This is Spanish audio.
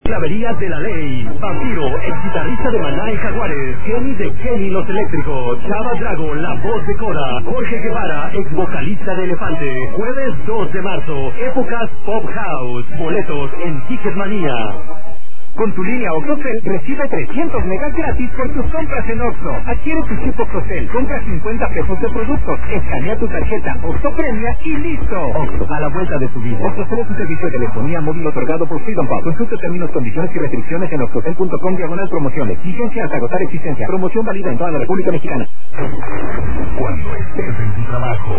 Claverías de la Ley, Vampiro, ex guitarrista de Maná y Jaguares, Kenny de Kenny Los Eléctricos, Chava Drago, la voz de Cora, Jorge Guevara, ex vocalista de Elefante, jueves 2 de marzo, Épocas Pop House, boletos en Ticketmanía. Con tu línea OXXOCEL recibe 300 megas gratis por tus compras en Oxxo. Adquiere tu chip OXXOCEL, compra 50 pesos de productos, escanea tu tarjeta Oxxo Premia y listo. Oxxo, a la vuelta de tu vida. OXXOCEL es un servicio de telefonía móvil otorgado por Freedom Pop. Consulta términos, condiciones y restricciones en oxxocel.com/promociones. Vigencia hasta agotar existencia. Promoción válida en toda la República Mexicana. Cuando estés en tu trabajo,